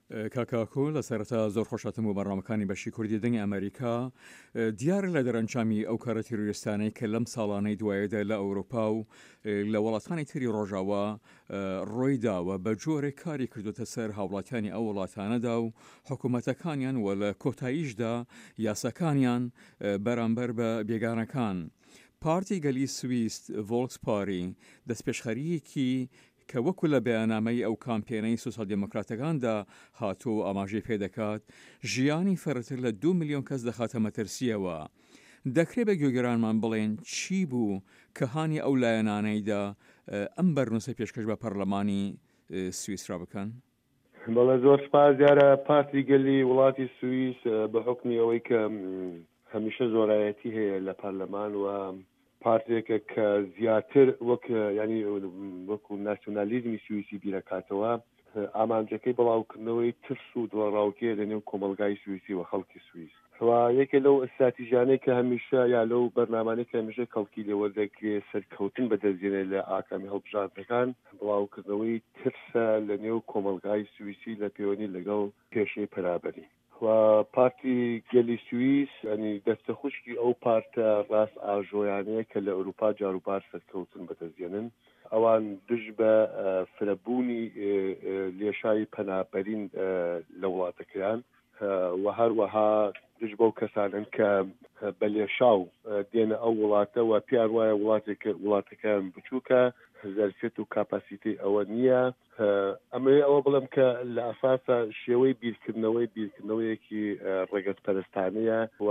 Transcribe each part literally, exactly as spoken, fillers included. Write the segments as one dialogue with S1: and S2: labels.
S1: کاکاکۆ لە سەرەتا زۆر خۆشاتم و بەڕامەکانی بەشی کوردی دەنگی ئەمریکا دیار لە دەرەنجامی ئەو کارە تیرۆریستانەی کە لەم ساڵانەی دوایەدا لە ئەوروپا و لە وڵاتانی تری ڕۆژاوە ڕۆیداوە بە جۆرێک کاری کردوتە سەر هاوڵاتیانی ئەو وڵاتانەدا و حکوومەتەکانیان و لە کۆتاییشدا یاساکانیان بەرامبەر بە بێگانەکان. پارتی گەلی سویست ڤۆڵکس پاری دەستپێشخەریەکی کە وەکو لە بەیاننامەی ئەو کامپێنەی سۆسیال دموکراتەکاندا هاتووە ئاماژەی پێ دەکات ژیانی فەرەتر لە دوو ملیۆن کەس دەخاتە مەترسیەوە. دەکرێت بە گوێگرانمان بڵێن چی بوو کە هانی ئەو لایەنانەیدا ئەم بەرنووسە پێشکەش بە پەرلەمانی سویسرا بکەن؟
S2: بەڵێ زۆر سپاس دیارە پارتی گەلی وڵاتی سویس بە حکمی ئەوەی کە هەمیشە زۆرایەتی هەیە لە پەرلەمان و پارتێکە کە زیاتر وەک ینی وەکو ناسیۆنالیزمی سویسی بیرەکاتەوە ئامانجەکەی بەڵاوکردنەوەی ترس و دڵڕاوکێ لەنێو کۆمەلگای سویسی و خەڵکی سویس. یەکێ لەو ئەستراتیژیانەی کە هەمیشە یا لەو بەرنامانەی کە هەمیشە کەڵکی لێوەردەگرێ سەرکەوتن بەدەستێنێت لە ئاکامی هەڵبژاردنەکان بڵاوکردنەوەی ترسە لەنێو کۆمەلگای سویسی لە پەیوەندی لەگەڵ کێشەی پەرابەری. و پارتی گەلی سویس ینی دەستە خوشکی ئەو پارتە ڕاست ئاژۆیانەیە کە لە ئەوروپا جاروبار سەرکەوتن بەدەستێنن ئەوان دژ بە فرەبوونی لێشایی پەنابەرین لە وڵاتەکەیان و هەروەها دژ بەو کەسانن کە بە لێشاو دێنە ئەو وڵاتە و پیان وایە وڵاتەکان بچووکە زەرفێت و کاپاسیتی ئەوە نییە. ئەمە ئەوە بڵم کە لە ئەساسە شێوەی بیرکردنەوەی بیرکردنەوەیەکی ڕێگەتپەرستانەیە و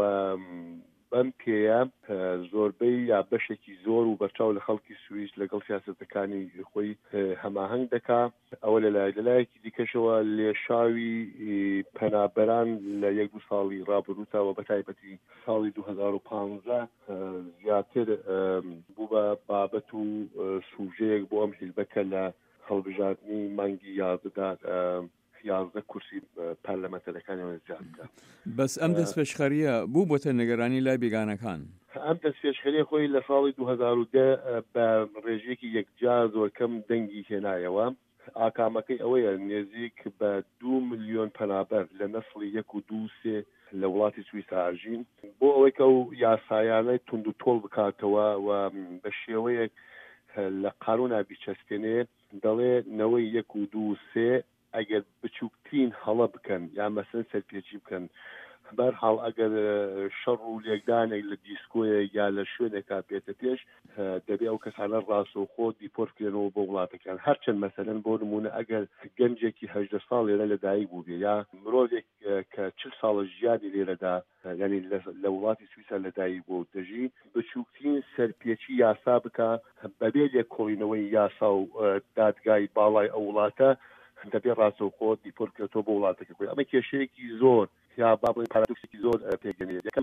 S2: بەم پێەیە زۆربەی یا بەشێکی زۆر و بەرچاو لە خەڵکی سویس لەگەڵ سیاسەتەکانی خۆی هەماهەنگ دەکا. ئەوە لەلای لەلایەکی دیکەشەوە لێشاوی پەنابەران لە یەک دو ساڵی ڕابردووتەوە بە تایبەتی ساڵی دوو هەزار و پانزە زیاتر بوو بە بابەت و سوژەیەک بۆ ئەم حیزبەکە لە هەڵبژاردننی مانگی یازدە یازدە کورسی پەرلەمەتەرەکانیان زیاد بکە.
S1: بەس ئەم دەستپێشخەریە بوو بۆتە نگەرانی لای بێگانەکان.
S2: ئەم دەستپێشخەریە خۆی لە ساڵی دوو هەزار و دە بە ڕێژەیەکی یەکجار زۆر کەم دەنگی هێنایەوە. ئاکامەکەی ئەوەیە نێزیک بە دوو ملیۆن پەنابەر لە نەسڵی یەک و دوو سێ لە وڵاتی سویس ئاژین بۆ ئەوەی کە و یاسایانەی تونند و تۆڵ بکاتەوە و بە شێوەیەک لە قانونا بیچەسپێنێ دەڵێ نەوەی یەک و دوو سێ ئەگەر بچووکترین هەڵە بکەن یا مەسەن سەرپێچی بکەن بەرحاڵ ئەگەر شەڕ و لێکدانێک لە دیسکۆیە یا لە شوێنێکا بێتە پێش دەبێ ئەو کەسانە ڕاستەوخۆ دیپۆرتکرێنەوە بۆ وڵاتەکان. هەرچەند مەسەلەن بۆ نمونە ئەگەر گەنجێکی هەژدە ساڵ لێرە لە دایک بوو بێ یا مرۆڤێک کە چل ساڵە ژیانی لێرەدا ینی لە وڵاتی سویسا لە دایک بۆ دەژی بچووکترین سەرپێچی یاسا بکە بەبێ لێکۆڵینەوەی یاسا و دادگای باڵای ئەو وڵاتە دەبێ ڕاستەوخۆ دیپۆرتکرێتەوە بۆ وڵاتەکە بێ. ئەمە کێشەیەکی زۆر یا بابڵی پارادۆکسێکی زۆر پێگەنێت. یەکەم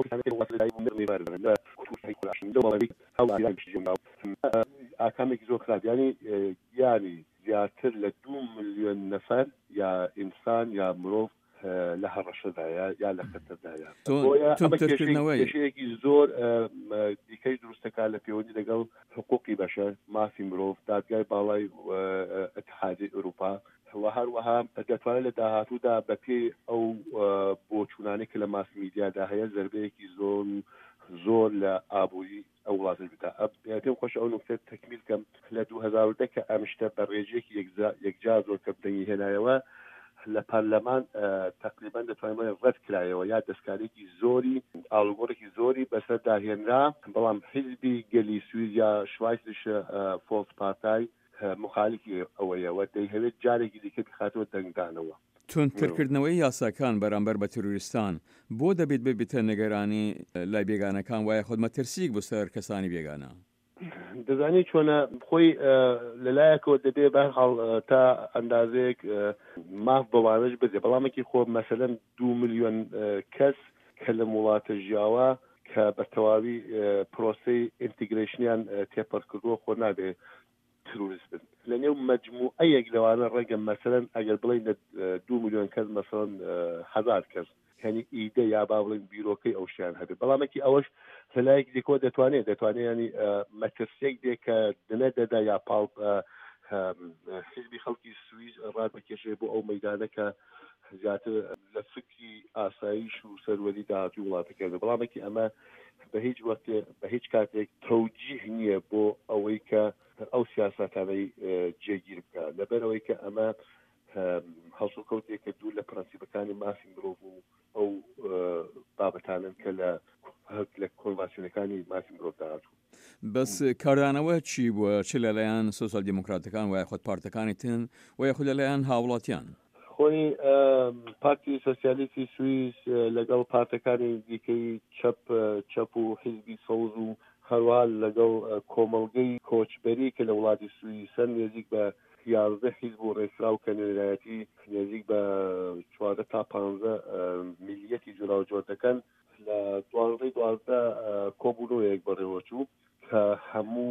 S2: ئاکامێکی زۆر خراپ ینی یانی زیاتر لە دوو ملیۆن نەفەر یا ئینسان یا مرۆڤ لە هەڕەشەدایە یا لە خەتەردایە. کێشەیەکی زۆر دیکەی دروستەکە لە پەیوەندی لەگەڵ حقوقی بەشەر مافی مرۆڤ دادگای باڵای ئەتحادیە ئەوروپا و هەروەها دەتوانێت لە داهاتوودا بەپێ ئەو بۆچوونانەی کە لە ماس میدیادا هەیە زەربەیەکی زۆر زۆر لە ئابووری ئەو وڵاتە بدا. پێم خۆش ئەو نوکتە تەکمیل کەم لە دوو هەزار و دە کە ئەمشتە بە ڕێژەیەکی یەکجار زۆر کەم دەنگی هێنایەوە لە پەرلەمان تقریبا دەتوانێت ڕەت کرایەوە یا دەستکارێکی زۆری ئاڵوگۆڕێکی زۆری بەسەر داهێنرا. بەڵام حیزبی گەلی سویس یا شوایسریشە فۆلس پارتای مخالفی ئەوەیەوە دەیهەوێت جارێکی دیکە بخاتەوە دەنگدانەوە.
S1: تونترکردنەوەی یاساکان بەرامبەر بە تروریستان بۆ دەبێت ببێتە نگەرانی لای بێگانەکان وایە خۆت مەترسیک بۆ سەر کەسانی بێگانە؟
S2: دەزانی چۆنە خۆی لەلایەکەوە دەبێت بەرحاڵ تا ئەندازەیەک ماف بەوانش بدێ. بەڵامێکی خۆ مەسەلەن دوو ملیۆن کەس کە لە وڵاتە ژیاوە کە بە تەواوی پرۆسەی ئینتیگرێشنیان تێپەڕکردووە خۆ نابێت تروریست بن. لە نێو مەجموعەیەک لەوانە ڕێگەم مەسەلەن ئەگەر بڵین دوو ملیۆن کەس مەسەڵەن هەزار کەس ینی ئیدە یا با بڵین بیرۆکەی ئەو شیان هەبێت. بەڵامێکی ئەوەش لەلایەک دیکەوە دەتوانێت دەتوانێت ینی مەترسێک دێ کە دنە دەدا یا پاڵ حیزبی خەڵکی سویس ڕاد بەکێشێ بۆ ئەو مەیدانە کە زیاتر لە فکری ئاسایش و سەروەری داهاتوی وڵاتەکەن بەڵامێکی ئەمە بە هیچ وەخت بە هیچ کاتێک تەوجیه نییە بۆ ئەوەی کە ئەو سیاسەتانەی جێگیر بکات لەبەرەوەی کە ئەمە هەڵسوکەوتێک کە دوور لە پرەنسیپەکانی مافی مرۆڤ و ئەو بابەتانن کە لە لە کۆنڤانسیۆنەکانی مافی مرۆڤ داهاتوو.
S1: بەس کاردانەوە چی بووە چ لەلایەن سۆسیال دیموکراتەکان و یاخود پارتەکانی تن و یاخود لەلایەن هاوڵاتیان؟
S2: خۆی پارتی سۆسیالیستی سوئیس لەگەڵ پارتەکانی دیکەی چەپ چەپ و حیزبی سەوز و هەروە لەگەڵ کۆمەڵگەی کۆچبەری کە لە وڵاتی سوئیسن نێزیک بە یازدە حیزب و ڕێکخراو کە نێرایەتی نێزیک بە چواردە تا پانزدە میلیەتی جوڵا و جۆر دەکەن لە دوازدەی دوازدە کۆبوونەوەیەک بەڕێوەچوو کە هەموو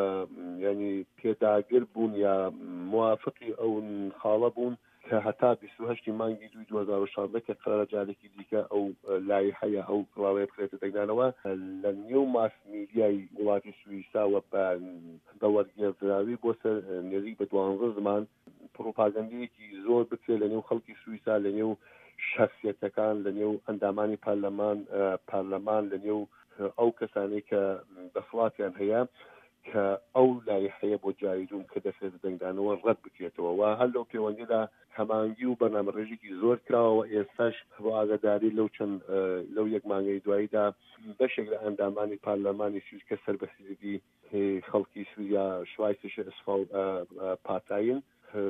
S2: ینی پێداگر بوون یا موافقی ئەو خاڵە بوون کە هەتا بیست و هەشتی مانگی دوی دوو هەزار و شانزدە کە قەرارە جارێکی دیکە ئەو لایحەیە ئەو کڵاوەیە بخرێتە دەنگدانەوە لە نێو ماس میدیای وڵاتی سوئیساوە بە وەرگێڕدراوی بۆ سەر نێزیک بە دوانزە زمان پرۆپاگەندەیەکی زۆر بکرێت لە نێو خەڵکی سوئیسا لە نێو شەخسیەتەکان لە نێو ئەندامانی پارلەمان پارلەمان لە نێو ئەو کەسانەی کە دەسەڵاتیان هەیە کە ئەو لایحەیە بۆ جاریدوم کە دەخرێتە دەنگدانەوە ڕەت بکرێتەوە و هەر لەو پەیوەندیدا هەمانگی و بەرنامەڕێژێکی زۆر کراوە ئێستاش بۆ ئاگاداری لەو چەند لەو یەک مانگەی دواییدا بەشێک لە ئەندامانی پارلەمانی سوئیس کە سەربەخشیدگی خەڵکی سووریا شوایسش ئەسفاو پاتاین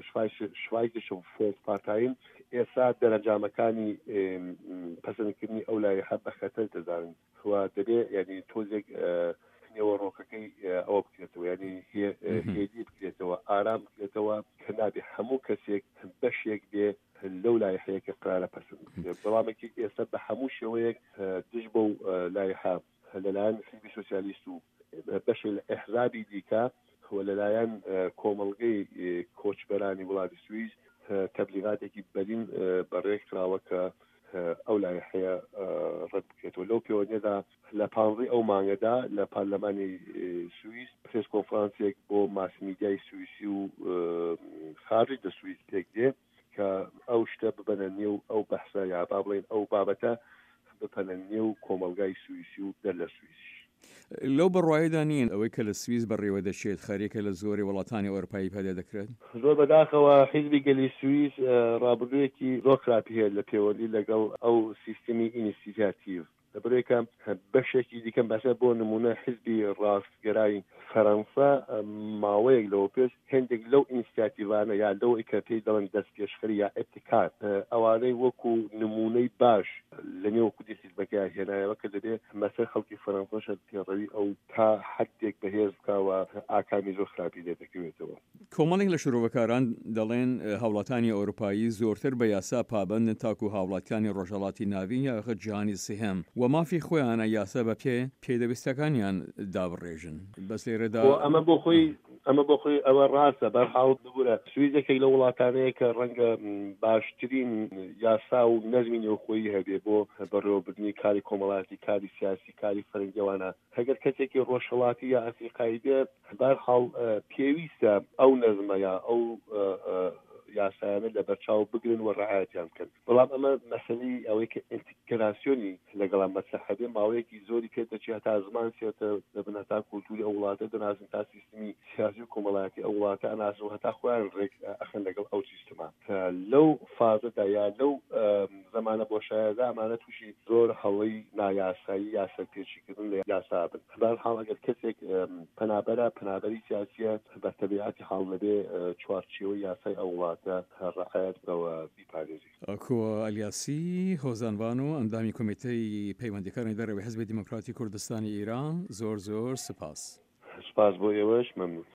S2: شوایسش فۆڵ پاتاین ئێستا دەرەنجامەکانی پەسەندکردنی ئەو لایحە بە خەتەر دەزانن و دەبێت یعنی تۆزێک نێوەڕۆکەکەی ئەوە بکرێتەوە ینی هێدی بکرێتەوە ئارام بکرێتەوە کە نابێ هەموو کەسێک بەشێک بێ لەو لایحەیەکە قرارە پەسەند بکرێت بەڵامێکی ئێستا بە هەموو شێوەیەک دژ بە و لایحە لەلایەن حیزبی سۆسیالیست و بەشێک لە ئەحزابی دیکە و لەلایەن کۆمەڵگەی کۆچبەرانی وڵاتی سوئیس تەبلیغاتێکی بەرین بەڕێک کراوە کە ئەو لایحەیە ڕەت بکرێتەوە لەو پەیوەندیدا لە پانزەی ئەو مانگەدا لە پارلەمانی سوئیس پرێس کۆنفرانسێک بۆ ماس میدیای سوئیسی و خارج لە سوئیس پێک دێ کە ئەو شتە ببەنە نێو ئەو بەحسە یا با بڵێن ئەو بابەتە بپەنە نێو کۆمەلگای سوئیسی و دەر لە سوئیس.
S1: لەو بەڕواییدا نین ئەوەی کە لە سوئیس بەڕێوە دەچێت خەریکە لە زۆری وڵاتانی ئەوروپایی پەدە دەکرێت
S2: زۆر بەداخەوە حیزبی گەلی سوئیس ڕابردوویەکی زۆر خراپی هەیە لە پەیوەندی لەگەڵ ئەو سیستەمی ئینیسیاتیڤ لەبەرێکە بەشێکی دیکەم بەسەر بۆ نمونە حیزبی ڕاستگەرای فەرەنسا ماوەیەک لەوە پێش هێندێک لەو ئینیسیاتیڤانە یا لەو ئەی پێی دەڵێن دەست پێشخەری یا ئەبتیکار ئەوانەی وەکو نمونەی باش لە نێو کودی حیزبەکە هێنایەوە کە دەبێت مەسەر خەڵکی فەرەنسا پێڕەوی ئەو تا حدێک بەهێز بکاوە ئاکامی زۆر خراپی لێ دەکەوێتەوە.
S1: کۆمەڵێک لە شۆڕەکاران دەڵێن هاوڵاتانی ئەوروپایی زۆرتر بە یاسا پابەندن تاکو هاوڵاتیانی ڕۆژهەڵاتی ناوین یاخە جیهانی سێهەم و مافی خۆیانە یاسا بە پێ پێدەویستەکانیان دابڕێژن بەس لێرەدا
S2: ئەمە بۆ خۆی ئەمە بۆ خۆی ئەوە ڕاستە بەرحاڵ ببوورە سوئیسێکێک لە وڵاتانەیە کە ڕەنگە باشترین یاسا و نەزمی نێوخۆیی هەبێ بۆ بەڕێوەبردنی کاری کۆمەڵاتی کاری سیاسی کاری فەرنگیەوانە هەگەر کەسێکی ڕۆژهەڵاتی یا ئەفریقایی بێ بەرحاڵ پێویستە ئەو نەزمە یا ئەو یاسایانە لە بەرچاو بگرن و ڕعایەتیان بکەن بەڵام ئەمە مەسەلەی ئەوەی کە ئینتیگراسیۆنی لەگەڵ مەسەح هەبێ ماوەیەکی زۆری پێ دەچێت هەتا زمان سێتە دەبن هەتا کولتوری ئەو وڵاتە دەناسن تا سیستمی سیاسی و کۆمەڵایەتی ئەو وڵاتە ئەناسن و هەتا خۆیان ڕێک ئەخەن لەگەڵ ئەو سیستەما لەو فازەدا یا لەو زمانە بۆشایەدا ئەمانە تووشی زۆر هەڵەی نایاسایی یا سەرپێچیکردن لە یاسا بن بەرحاڵ ئەگەر کەسێک پەنابەرە پەنابەری سیاسیە بە تەبیعەتی حاڵ لەبێ چوارچێوەی یاسای ئەو وڵاتە ڕعایەت بکەوە بیپارێزی.
S1: کۆ ئەلیاسی هۆزانبان و ئەندامی کۆمیتەی پەیوەندیکارانی دەرەوەی حیزبی دیموکراتی کوردستانی ئیران زۆر زۆر سپاس.
S2: سپاس بۆ ئێوەش مەمنون.